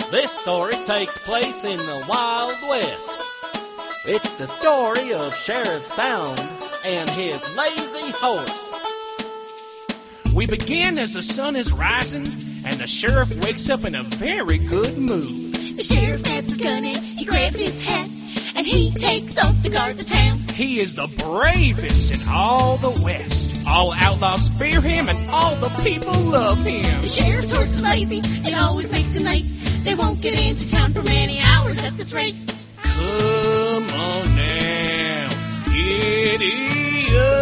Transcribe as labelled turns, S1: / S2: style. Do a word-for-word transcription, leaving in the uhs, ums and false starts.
S1: This story takes place in the Wild West. It's the story of Sheriff Sound and his lazy horse.
S2: We begin as the sun is rising, and the sheriff wakes up in a very good mood.
S3: The sheriff grabs his gun and he grabs his hat, and he takes off to guard the town.
S2: He is the bravest in all the West. All outlaws fear him, and all the people love him.
S3: The sheriff's horse is lazy, it always makes him late. They won't get into town for many hours at this rate.
S2: Come on now, giddy up.